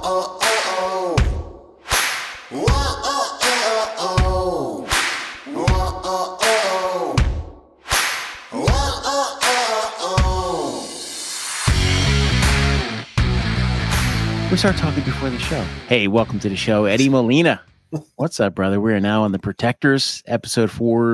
We start talking before the show. Hey, welcome to the show, Eddie Molina. What's up, brother? We are now on The Protectors, episode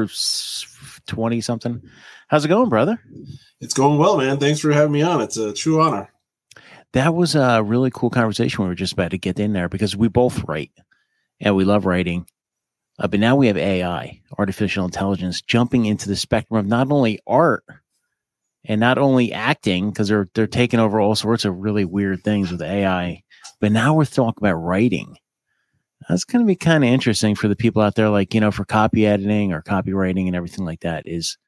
420 something. How's it going, brother? It's going well, man. Thanks for having me on. It's a true honor. That was a really cool conversation we were just about to get in there because we both write and we love writing. But now we have AI, artificial intelligence, jumping into the spectrum of not only art and not only acting, because they're taking over all sorts of really weird things with AI, but now we're talking about writing. That's going to be kind of interesting for the people out there, like, for copy editing or copywriting and everything like that is,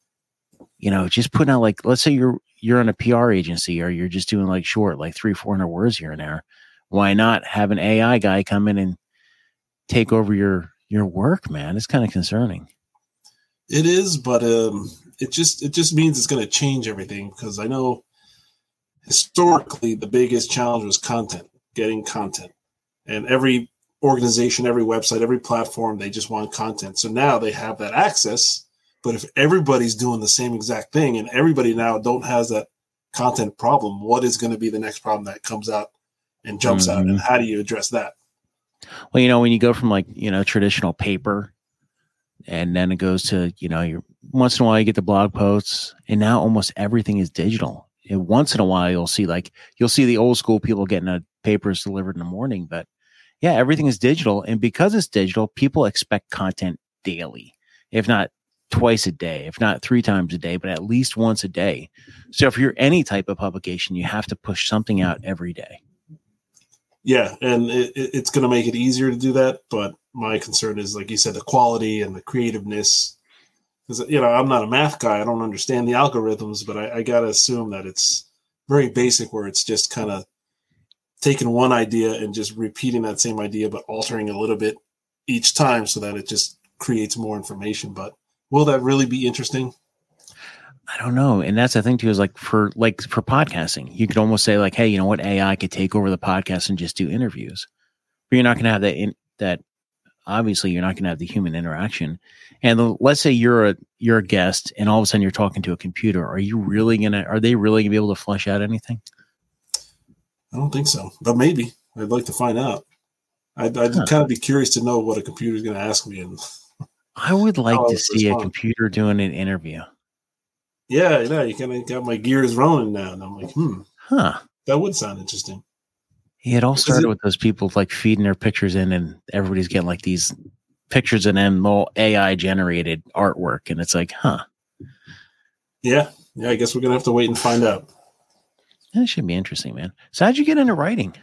just putting out, like, let's say you're in a PR agency or you're just doing like short, like 300-400 words here and there. Why not have an AI guy come in and take over your work, man? It's kind of concerning. It is, but it just means it's going to change everything, because I know historically the biggest challenge was getting content. And every organization, every website, every platform, they just want content. So now they have that access, but if everybody's doing the same exact thing and everybody now don't has that content problem, what is going to be the next problem that comes out and jumps out, and how do you address that? Well, when you go from traditional paper, and then it goes to, once in a while you get the blog posts, and now almost everything is digital. And once in a while you'll see the old school people getting papers delivered in the morning, but yeah, everything is digital. And because it's digital, people expect content daily, if not twice a day, if not 3 times a day, but at least once a day. So if you're any type of publication, you have to push something out every day. Yeah, and it's going to make it easier to do that. But my concern is, like you said, the quality and the creativeness. Because, I'm not a math guy. I don't understand the algorithms, but I got to assume that it's very basic, where it's just kind of taking one idea and just repeating that same idea, but altering a little bit each time so that it just creates more information. But will that really be interesting? I don't know. And that's the thing too, is for podcasting, you could almost say like, hey, you know what? AI could take over the podcast and just do interviews, but you're not going to have that obviously you're not going to have the human interaction. And let's say you're a guest and all of a sudden you're talking to a computer. Are they really going to be able to flesh out anything? I don't think so, but maybe. I'd like to find out. I'd kind of be curious to know what a computer is going to ask me. And I would like to see a computer doing an interview. Yeah, you kind of got my gears rolling now. And I'm like, that would sound interesting. Yeah, it all started with those people like feeding their pictures in, and everybody's getting like these pictures and then all AI generated artwork. And it's like, Yeah, I guess we're going to have to wait and find out. That should be interesting, man. So how'd you get into writing?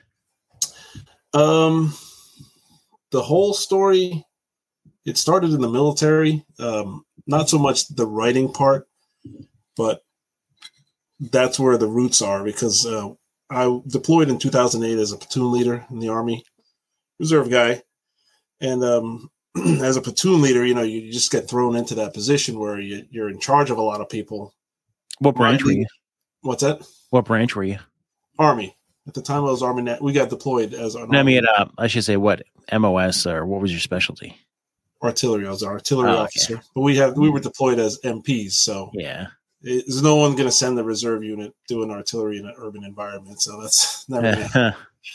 The whole story, it started in the military. Not so much the writing part, but that's where the roots are, because I deployed in 2008 as a platoon leader in the Army, reserve guy. And as a platoon leader, you just get thrown into that position where you're in charge of a lot of people. What branch were you? What's that? What branch were you? Army. At the time I was Army. We got deployed as an Army. I should say what MOS, or what was your specialty? Artillery. I was an artillery officer. Okay. But we were deployed as MPs, so yeah. There's no one going to send the reserve unit doing artillery in an urban environment, so that's never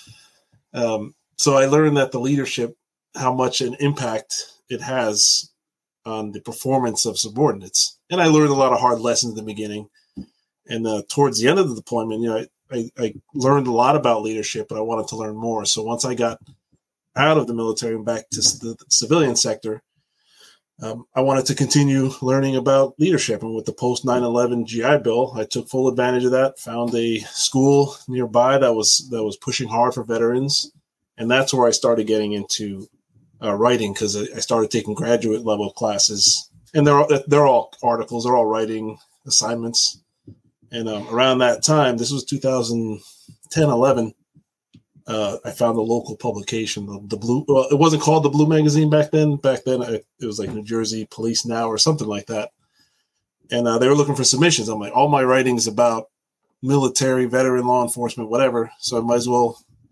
so I learned that the leadership, how much an impact it has on the performance of subordinates. And I learned a lot of hard lessons in the beginning. And towards the end of the deployment, I learned a lot about leadership, but I wanted to learn more. So once I got out of the military and back to the civilian sector, I wanted to continue learning about leadership. And with the post 9/11 GI Bill, I took full advantage of that, found a school nearby that was pushing hard for veterans. And that's where I started getting into writing, because I started taking graduate level classes. And they're all articles, they're all writing assignments. And around that time, this was 2010, 11, I found a local publication, the Blue. Well, it wasn't called the Blue Magazine back then. Back then, it was like New Jersey Police Now or something like that. And they were looking for submissions. I'm like, all my writing is about military, veteran, law enforcement, whatever. So I might as well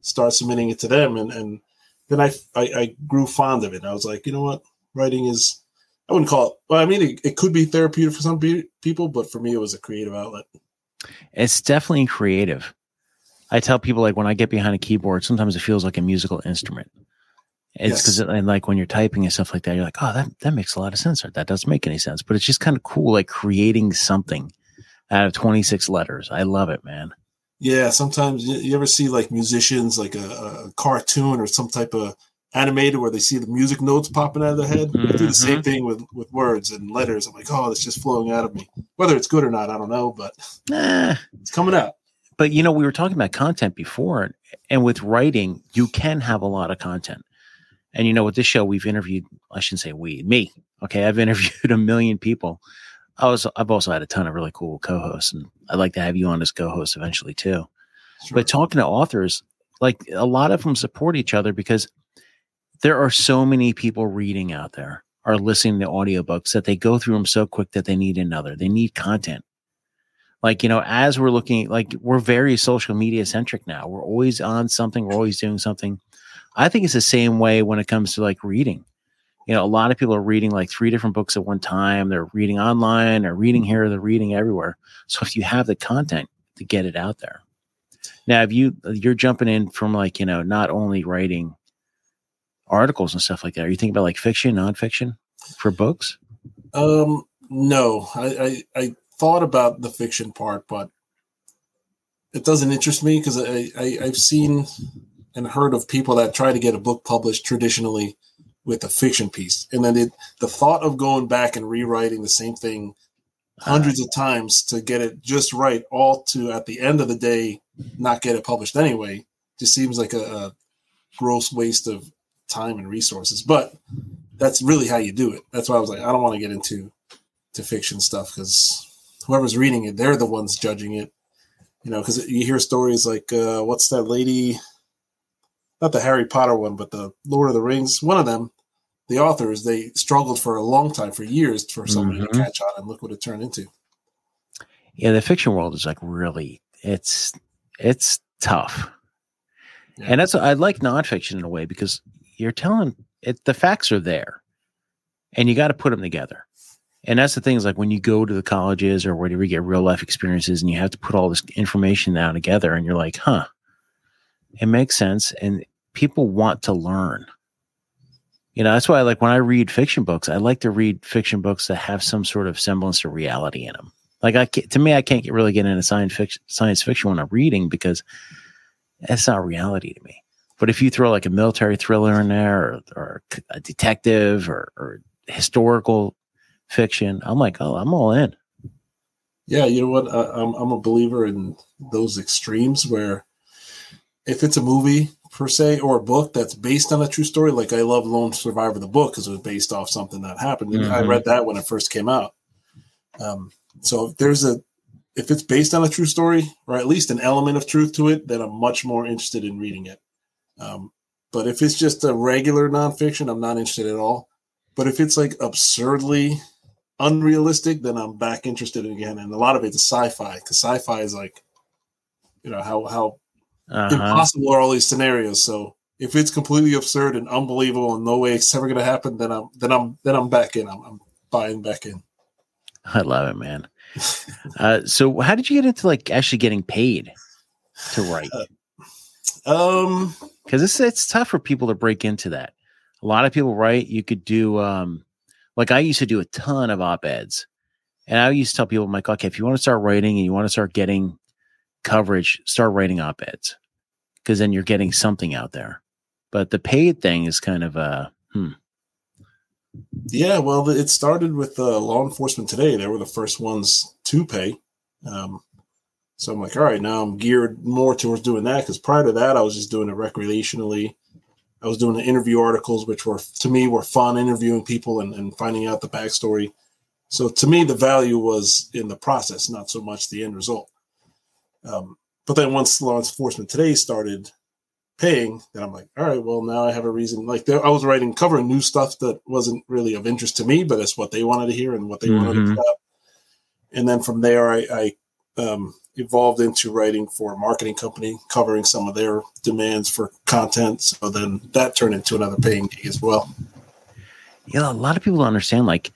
start submitting it to them. And then I grew fond of it. I was like, you know what? Writing is, I wouldn't call it, well, I mean, it could be therapeutic for some people, but for me, it was a creative outlet. It's definitely creative. I tell people, like, when I get behind a keyboard, sometimes it feels like a musical instrument. It's because, and like when you're typing and stuff like that, you're like, oh, that makes a lot of sense, or that doesn't make any sense. But it's just kind of cool, like creating something out of 26 letters. I love it, man. Yeah, sometimes you ever see like musicians, like a cartoon or some type of animated where they see the music notes popping out of their head? Mm-hmm. I do the same thing with words and letters. I'm like, oh, it's just flowing out of me. Whether it's good or not, I don't know, but it's coming out. But, you know, we were talking about content before, and with writing, you can have a lot of content. And, you know, with this show, we've interviewed, I shouldn't say me. Okay, I've interviewed a million people. I've also had a ton of really cool co-hosts, and I'd like to have you on as co-host eventually too. Sure. But talking to authors, like a lot of them support each other because there are so many people reading out there or listening to audiobooks that they go through them so quick that they need another. They need content. Like, you know, as we're looking, like we're very social media centric now. We're always on something. We're always doing something. I think it's the same way when it comes to like reading. You know, a lot of people are reading like 3 different books at one time. They're reading online, they're reading here, they're reading everywhere. So if you have the content to get it out there. Now, if you're jumping in from like, you know, not only writing articles and stuff like that, are you thinking about like fiction, nonfiction for books? No, I thought about the fiction part, but it doesn't interest me because I've seen and heard of people that try to get a book published traditionally with a fiction piece. And then the thought of going back and rewriting the same thing hundreds of times to get it just right, all to, at the end of the day, not get it published anyway, just seems like a gross waste of time and resources. But that's really how you do it. That's why I was like, I don't want to get into fiction stuff because whoever's reading it, they're the ones judging it. You know, because you hear stories like, what's that lady, not the Harry Potter one, but the Lord of the Rings, one of them, the authors, they struggled for a long time, for years, for somebody to catch on, and look what it turned into. Yeah, the fiction world is like really, it's tough. Yeah. And that's, I like nonfiction in a way because you're telling it, the facts are there and you got to put them together. And that's the thing is like when you go to the colleges or wherever you get real life experiences and you have to put all this information down together and you're like, it makes sense. And people want to learn. You know, that's why I like when I read fiction books, I like to read fiction books that have some sort of semblance to reality in them. Like I can't really get into science fiction when I'm reading because that's not reality to me. But if you throw like a military thriller in there or a detective or historical fiction, I'm like, oh, I'm all in. Yeah, you know what? I'm a believer in those extremes where if it's a movie per se or a book that's based on a true story, like I love Lone Survivor, the book, because it was based off something that happened. And I read that when it first came out. So if it's based on a true story or at least an element of truth to it, then I'm much more interested in reading it. But if it's just a regular nonfiction, I'm not interested at all. But if it's like absurdly unrealistic, then I'm back interested again. And a lot of it's sci-fi because sci-fi is like, you know, how impossible are all these scenarios. So if it's completely absurd and unbelievable and no way it's ever going to happen, then I'm back in. I'm buying back in. I love it, man. So how did you get into like actually getting paid to write? Because it's tough for people to break into that. A lot of people write. You could do like I used to do a ton of op-eds, and I used to tell people, I'm like, okay, if you want to start writing and you want to start getting coverage, start writing op-eds because then you're getting something out there. But the paid thing is kind of Yeah, well, it started with Law Enforcement Today. They were the first ones to pay. So I'm like, all right, now I'm geared more towards doing that because prior to that, I was just doing it recreationally. I was doing the interview articles, which were fun, interviewing people and finding out the backstory. So to me, the value was in the process, not so much the end result. But then once Law Enforcement Today started paying, then I'm like, all right, well, now I have a reason. Like I was covering new stuff that wasn't really of interest to me, but it's what they wanted to hear and what they wanted to put out. And then from there, I evolved into writing for a marketing company, covering some of their demands for content. So then that turned into another paying gig as well. Yeah, a lot of people don't understand, like,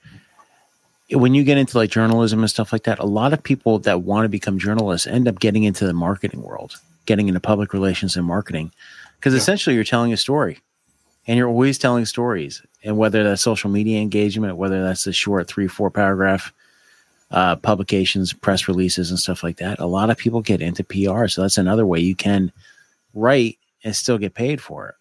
when you get into like journalism and stuff like that, a lot of people that want to become journalists end up getting into the marketing world, getting into public relations and marketing, because essentially you're telling a story, and you're always telling stories. And whether that's social media engagement, whether that's the short 3-4 paragraph publications, press releases and stuff like that, a lot of people get into PR. So that's another way you can write and still get paid for it.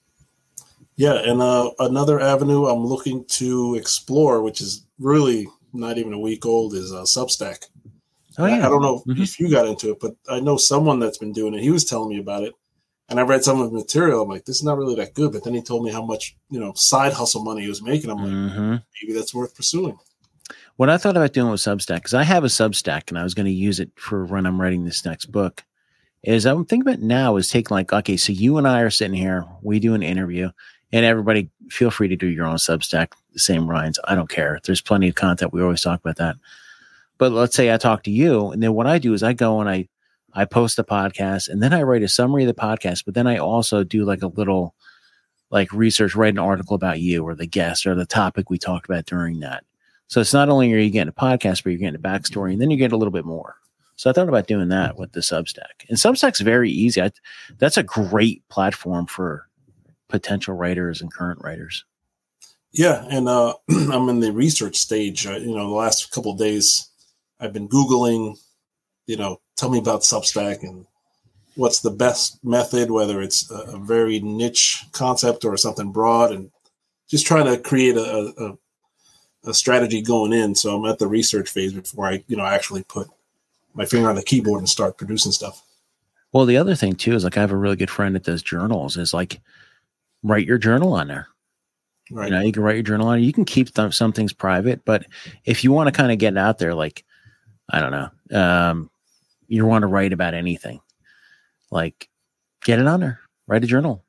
Yeah. And another avenue I'm looking to explore, which is really not even a week old, is Substack. Oh, yeah. I don't know if you got into it, but I know someone that's been doing it. He was telling me about it, and I read some of the material. I'm like, this is not really that good. But then he told me how much, side hustle money he was making. I'm like, maybe that's worth pursuing. What I thought about doing with Substack, because I have a Substack and I was going to use it for when I'm writing this next book, is I'm thinking about now is taking like, okay, so you and I are sitting here, we do an interview, and everybody feel free to do your own Substack, the same Ryan's. I don't care. There's plenty of content. We always talk about that. But let's say I talk to you, and then what I do is I go and I post the podcast, and then I write a summary of the podcast, but then I also do like a little like research, write an article about you or the guest or the topic we talked about during that. So it's not only are you getting a podcast, but you're getting a backstory, and then you get a little bit more. So I thought about doing that with the Substack. And Substack's very easy. That's a great platform for potential writers and current writers. Yeah, and I'm in the research stage. The last couple of days, I've been Googling, tell me about Substack and what's the best method, whether it's a very niche concept or something broad, and just trying to create a strategy going in. So I'm at the research phase before I actually put my finger on the keyboard and start producing stuff. Well, the other thing too is like I have a really good friend that does journals. Is like write your journal on there. Right. You can write your journal on it. You can keep some things private, but if you want to kind of get out there, like, I don't know, you want to write about anything, like get it on there, write a journal.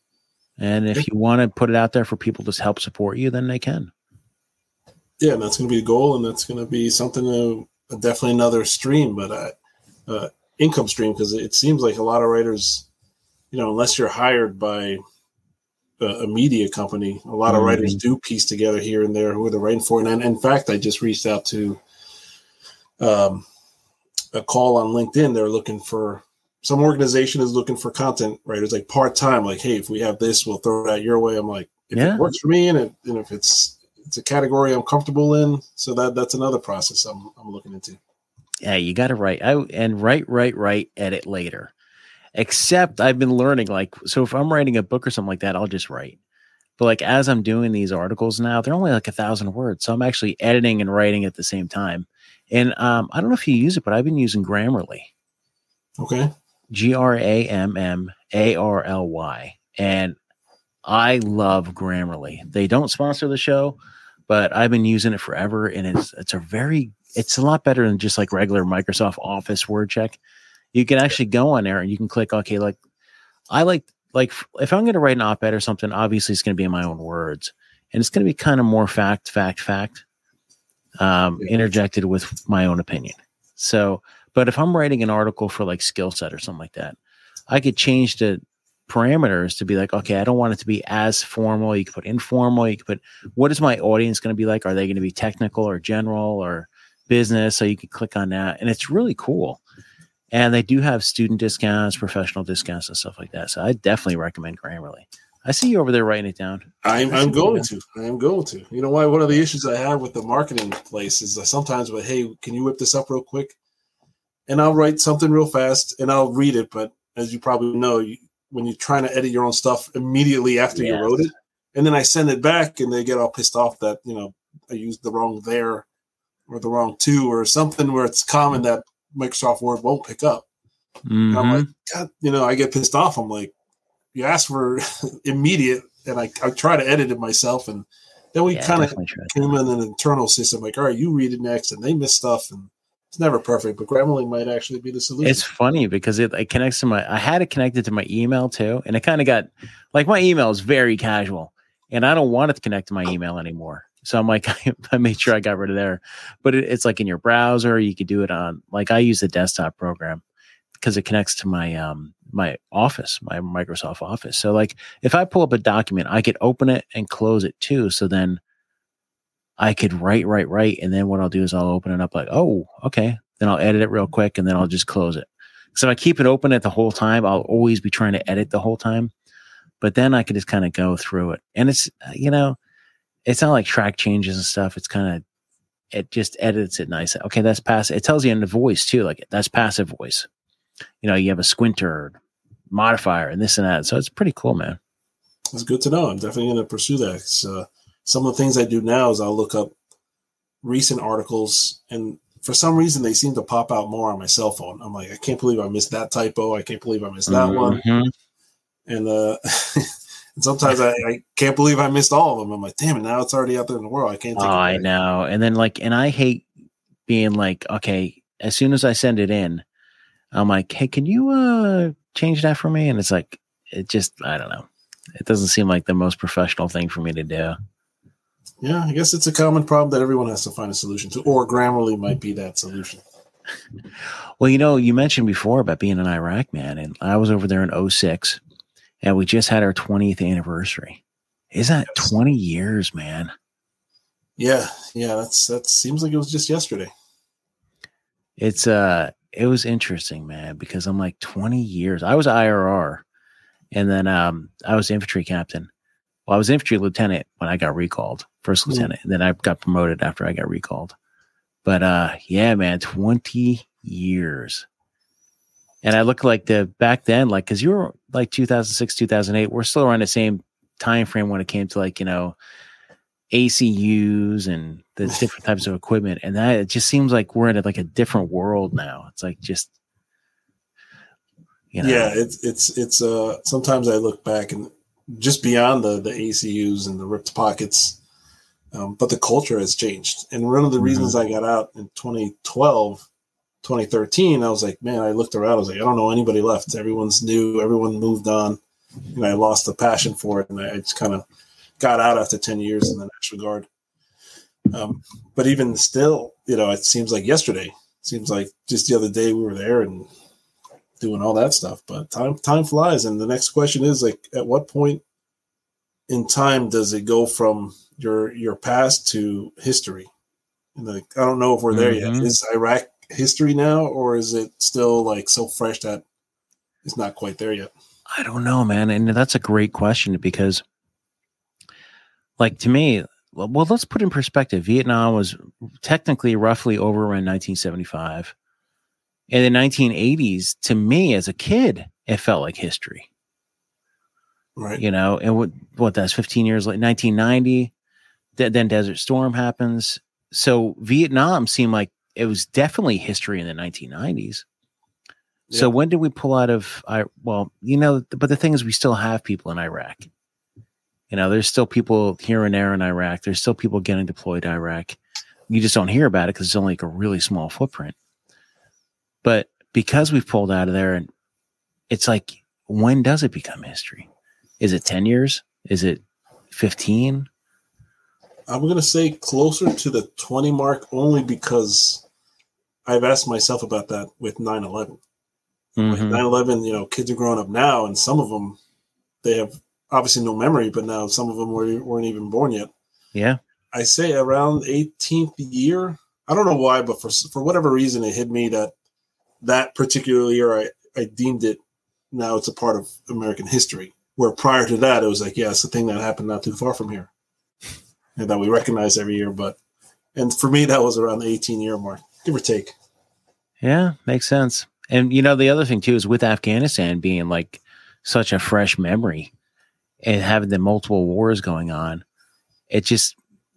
And if you want to put it out there for people to help support you, then they can. Yeah, and that's going to be the goal, and that's going to be something definitely another stream, but income stream, because it seems like a lot of writers, unless you're hired by a media company, a lot of writers do piece together here and there who they're writing for. And in fact, I just reached out to a call on LinkedIn. They're looking for, some organization is looking for content writers, like part-time, like, hey, if we have this, we'll throw it out your way. I'm like, if it works for me, and if it's a category I'm comfortable in, so that's another process I'm looking into. Yeah, you got to write. Write, edit later. Except I've been learning, like, so if I'm writing a book or something like that, I'll just write. But like, as I'm doing these articles now, they're only like 1,000 words. So I'm actually editing and writing at the same time. And I don't know if you use it, but I've been using Grammarly. Okay. Grammarly. And I love Grammarly. They don't sponsor the show, but I've been using it forever. And it's a lot better than just like regular Microsoft Office word check. You can actually go on there and you can click, okay, like I like if I'm going to write an op-ed or something, obviously it's going to be in my own words, and it's going to be kind of more fact, interjected with my own opinion. So, but if I'm writing an article for like skill set or something like that, I could change the parameters to be like, okay, I don't want it to be as formal. You can put informal. You can put, what is my audience going to be like? Are they going to be technical or general or business? So you can click on that, and it's really cool. And they do have student discounts, professional discounts, and stuff like that. So I definitely recommend Grammarly. I see you over there writing it down. I am going to. You know why? One of the issues I have with the marketing place is I sometimes, hey, can you whip this up real quick? And I'll write something real fast and I'll read it. But as you probably know, when you're trying to edit your own stuff immediately after you wrote it, and then I send it back and they get all pissed off that, I used the wrong there or the wrong to or something where it's common that Microsoft Word won't pick up. And I'm like, God, I get pissed off. I'm like, you asked for immediate, and I try to edit it myself. And then we kind of came in an internal system, like, all right, you read it next, and they miss stuff. And it's never perfect, but Grammarly might actually be the solution. It's funny because it connects to I had it connected to my email too. And it kind of got, like, my email is very casual and I don't want it to connect to my email anymore. So I'm like, I made sure I got rid of there. But it's like in your browser. You could do it on, like, I use the desktop program because it connects to my my Office, my Microsoft Office. So like, if I pull up a document, I could open it and close it too. So then I could write, and then what I'll do is I'll open it up like, oh, okay. Then I'll edit it real quick, and then I'll just close it. So if I keep it open at the whole time, I'll always be trying to edit the whole time. But then I could just kind of go through it. And it's, it's not like track changes and stuff. It's kind of, it just edits it nice. Okay, that's passive. It tells you in the voice too, like that's passive voice. You have a squinter modifier and this and that. So it's pretty cool, man. It's good to know. I'm definitely going to pursue that. Some of the things I do now is I'll look up recent articles, and for some reason they seem to pop out more on my cell phone. I'm like, I can't believe I missed that typo. I can't believe I missed that one. And and sometimes I can't believe I missed all of them. I'm like, damn it, now it's already out there in the world. I can't take it back. I know. And then and I hate being like, okay, as soon as I send it in, I'm like, hey, can you change that for me? And it's like, it just, I don't know. It doesn't seem like the most professional thing for me to do. Yeah, I guess it's a common problem that everyone has to find a solution to, or Grammarly might be that solution. Well, you mentioned before about being in Iraq, man, and I was over there in 2006, and we just had our 20th anniversary. Isn't that 20 years, man? Yeah, that seems like it was just yesterday. It was interesting, man, because I'm like 20 years. I was IRR, and then I was infantry captain. Well, I was infantry lieutenant when I got recalled, first lieutenant, and then I got promoted after I got recalled. But yeah, man, 20 years. And I look like back then, like, because you were like 2006, 2008, we're still around the same time frame when it came to like, ACUs and the different types of equipment. And that, it just seems like we're in like a different world now. It's like just, Yeah, it's sometimes I look back and just beyond the ACUs and the ripped pockets, but the culture has changed. And one of the reasons I got out in 2012, 2013, I was like, man, I looked around, I was like, I don't know anybody left. Everyone's new, everyone moved on. And I lost the passion for it. And I just kind of got out after 10 years in the National Guard. But even still, it seems like yesterday. It seems like just the other day we were there and doing all that stuff. But time flies. And the next question is, like, at what point in time does it go from your past to history? And I don't know if we're there yet. Is Iraq history now, or is it still like so fresh that it's not quite there yet? I don't know, man. And that's a great question, because like, to me, well, let's put in perspective. Vietnam was technically roughly over around 1975. In the 1980s, to me as a kid, it felt like history. Right. And what that's 15 years late, 1990, then Desert Storm happens. So Vietnam seemed like it was definitely history in the 1990s. Yeah. So when did we pull out of, but the thing is, we still have people in Iraq. There's still people here and there in Iraq. There's still people getting deployed to Iraq. You just don't hear about it because it's only like a really small footprint. But because we've pulled out of there, and it's like, when does it become history? Is it 10 years? Is it 15? I'm going to say closer to the 20 mark, only because I've asked myself about that with 9/11. Like 9/11, kids are growing up now, and some of them, they have obviously no memory, but now some of them weren't even born yet. Yeah. I say around 18th year. I don't know why, but for whatever reason, it hit me that particular year, I deemed it, now it's a part of American history. Where prior to that, it was like, yeah, it's the thing that happened not too far from here, and that we recognize every year. And for me, that was around the 18-year mark, give or take. Yeah, makes sense. And the other thing too is with Afghanistan being like such a fresh memory, and having the multiple wars going on, it just,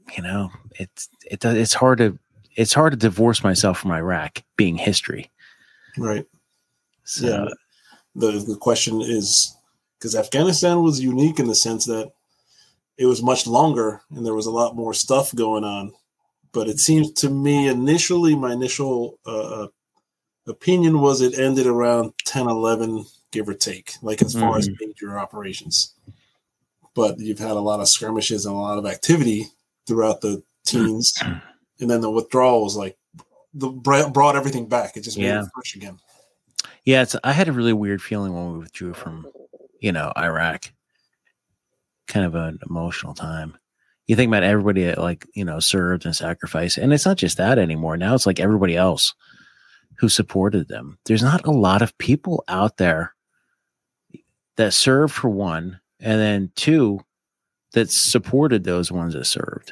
it's hard to divorce myself from Iraq being history. Right. So, yeah. The question is, because Afghanistan was unique in the sense that it was much longer and there was a lot more stuff going on. But it seems to me initially, my initial opinion was it ended around 10/11, give or take, like as far as major operations. But you've had a lot of skirmishes and a lot of activity throughout the teens, and then the withdrawal was like brought everything back. It just made it fresh again. Yeah, I had a really weird feeling when we withdrew from, Iraq. Kind of an emotional time. You think about everybody that served and sacrificed, and it's not just that anymore. Now it's like everybody else who supported them. There's not a lot of people out there that served, for one, and then two, that supported those ones that served.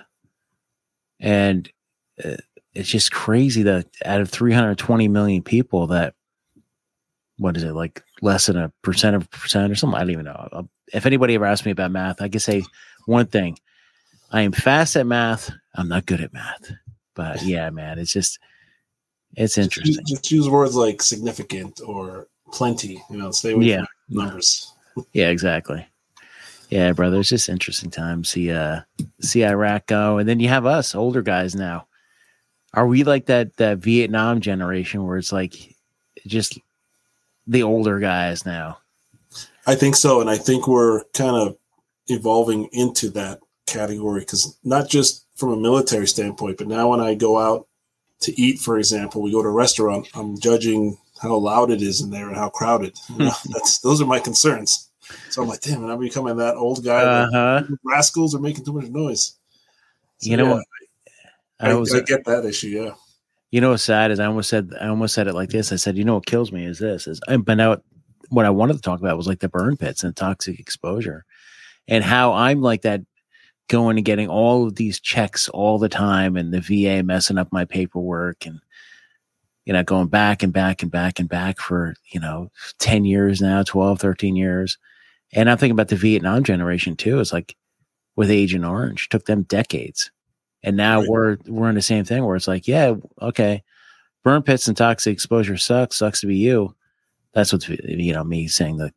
And it's just crazy that out of 320 million people, that, what is it, like less than 1% of a percent or something? I don't even know. If anybody ever asked me about math, I could say one thing. I am fast at math. I'm not good at math. But yeah, man, it's interesting. Just use words like significant or plenty, stay away from numbers. Yeah, exactly. Yeah, brother, it's just interesting times. See Iraq go, and then you have us older guys now. Are we like that Vietnam generation where it's like just the older guys now? I think so, and I think we're kind of evolving into that category, because not just from a military standpoint, but now when I go out to eat, for example, we go to a restaurant, I'm judging how loud it is in there and how crowded. Those are my concerns. So I'm like, damn, I'm becoming that old guy. Rascals are making too much noise. So, I get that issue. Yeah. You know what's sad is I almost said it like this. I said, what kills me is this. But now what I wanted to talk about was like the burn pits and toxic exposure, and how I'm like that, going and getting all of these checks all the time, and the VA messing up my paperwork, and going back and back and back and back for 10 years now, 12, 13 years. And I'm thinking about the Vietnam generation too. It's like with Agent Orange, took them decades. And now we're in the same thing where it's like, yeah, okay, burn pits and toxic exposure sucks to be you. That's what's, me saying the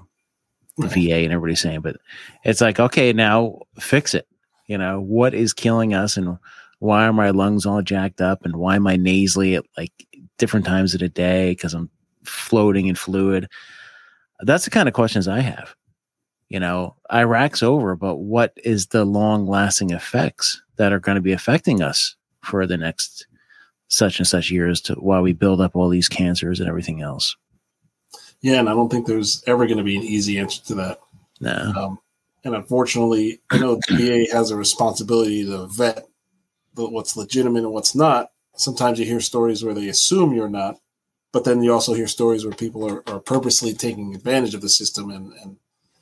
VA and everybody saying, but it's like, okay, now fix it. What is killing us, and why are my lungs all jacked up, and why am I nasally at like different times of the day because I'm floating in fluid? That's the kind of questions I have. Iraq's over, but what is the long lasting effects that are going to be affecting us for the next such and such years while we build up all these cancers and everything else? Yeah, and I don't think there's ever going to be an easy answer to that. No. And unfortunately, I know the VA has a responsibility to vet what's legitimate and what's not. Sometimes you hear stories where they assume you're not, but then you also hear stories where people are purposely taking advantage of the system and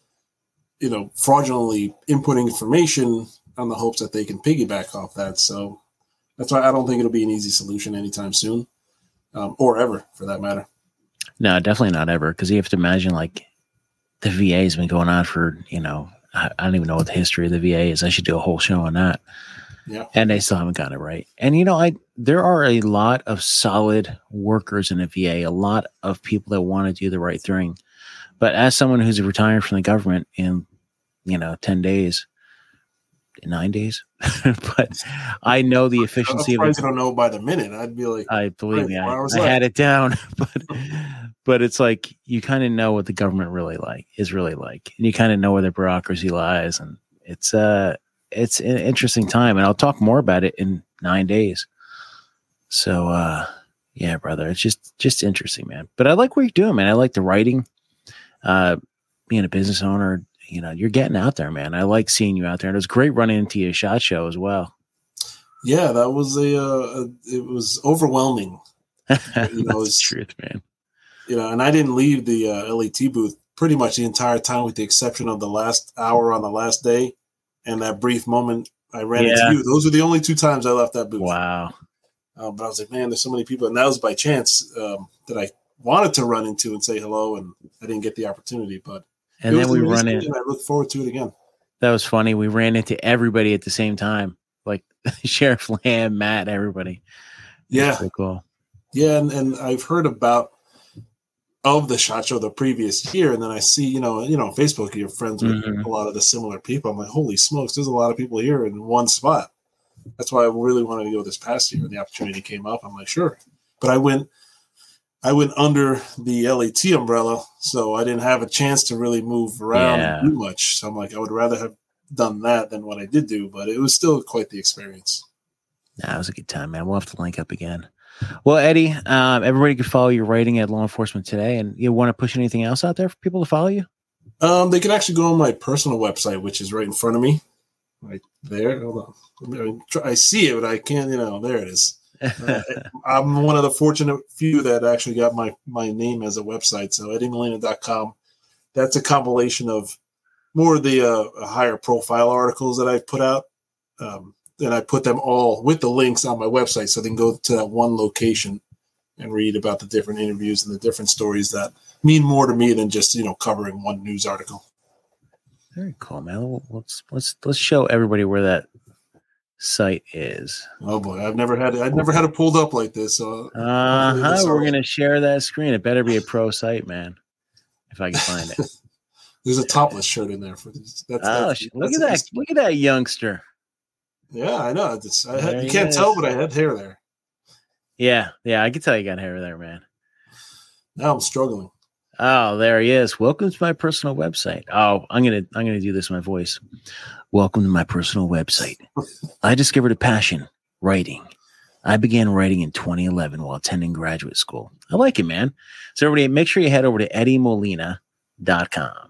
fraudulently inputting information on the hopes that they can piggyback off that. So that's why I don't think it'll be an easy solution anytime soon, or ever for that matter. No, definitely not ever. Because you have to imagine, like, the VA has been going on for, I don't even know what the history of the VA is. I should do a whole show on that. Yeah. And they still haven't gotten it right. And, there are a lot of solid workers in the VA, a lot of people that want to do the right thing. But as someone who's retiring from the government in, 10 days, 9 days, but I know the efficiency of it. I don't know by the minute. I'd be like, I believe me, I had it down, but it's like, you kind of know what the government is really like, and you kind of know where the bureaucracy lies. And it's an interesting time, and I'll talk more about it in 9 days. So, yeah, brother, it's just interesting, man. But I like what you're doing, man. I like the writing, being a business owner. You're getting out there, man. I like seeing you out there. And it was great running into your SHOT Show as well. Yeah, that was it was overwhelming. That's the truth, man. And I didn't leave the LET booth pretty much the entire time, with the exception of the last hour on the last day and that brief moment I ran into you. Those were the only 2 times I left that booth. Wow. But I was like, man, there's so many people. And that was by chance that I wanted to run into and say hello, and I didn't get the opportunity. But and then we run in. And I look forward to it again. That was funny. We ran into everybody at the same time, like Sheriff Lamb, Matt, everybody. Yeah. Pretty cool. Yeah, and I've heard of the SHOT Show the previous year, and then I see, on Facebook, you're friends with a lot of the similar people. I'm like, holy smokes, there's a lot of people here in one spot. That's why I really wanted to go this past year, and the opportunity came up. I'm like, sure. But I went under the LET umbrella, so I didn't have a chance to really move around and do much. So I'm like, I would rather have done that than what I did do, but it was still quite the experience. Nah, it was a good time, man. We'll have to link up again. Well, Eddie, everybody can follow your writing at Law Enforcement Today. And you want to push anything else out there for people to follow you? They can actually go on my personal website, which is right in front of me, right there. Hold on. I see it, but I can't, there it is. I'm one of the fortunate few that actually got my name as a website. So eddiemolina.com. That's a compilation of more of the higher profile articles that I've put out. And I put them all with the links on my website so they can go to that one location and read about the different interviews and the different stories that mean more to me than just, covering one news article. Very cool, man. Let's show everybody where that site is. Oh boy, I've never had it pulled up like this. So we're gonna share that screen. It better be a pro site, man. If I can find it. There's a topless shirt in there for this. Look at that! Look at that youngster. Yeah, I know. You can't tell, but I had hair there. Yeah, I can tell you got hair there, man. Now I'm struggling. Oh, there he is. Welcome to my personal website. Oh, I'm gonna do this in my voice. Welcome to my personal website. I discovered a passion, writing. I began writing in 2011 while attending graduate school. I like it, man. So everybody, make sure you head over to eddiemolina.com.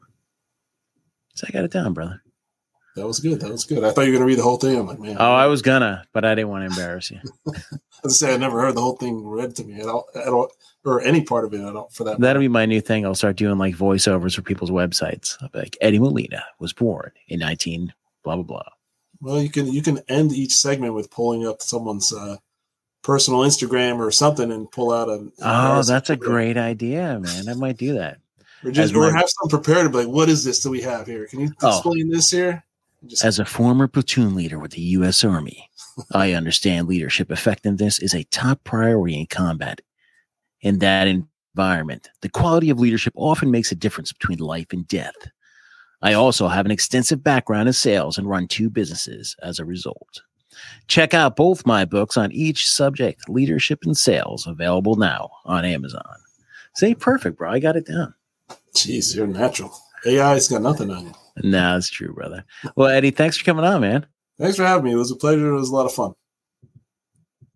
So I got it down, brother. That was good. I thought you were going to read the whole thing. I'm like, man. Oh, I was gonna, but I didn't want to embarrass you. As I say, I never heard the whole thing read to me at all, or any part of it at all, for that. That'll be my new thing. I'll start doing like voiceovers for people's websites. I'll be like, Eddie Molina was born in 19 blah blah blah. Well, you can end each segment with pulling up someone's personal Instagram or something and pull out an. Oh, that's a great idea, man. I might do that. Or have some prepared to be like, what is this that we have here? Can you explain this here? As a former platoon leader with the U.S. Army, I understand leadership effectiveness is a top priority in combat. In that environment, the quality of leadership often makes a difference between life and death. I also have an extensive background in sales and run 2 businesses as a result. Check out both my books on each subject, leadership and sales, available now on Amazon. Say perfect, bro. I got it down. Jeez, you're natural. AI's got nothing on you. Nah, it's true, brother. Well, Eddie, thanks for coming on, man. Thanks for having me. It was a pleasure. It was a lot of fun.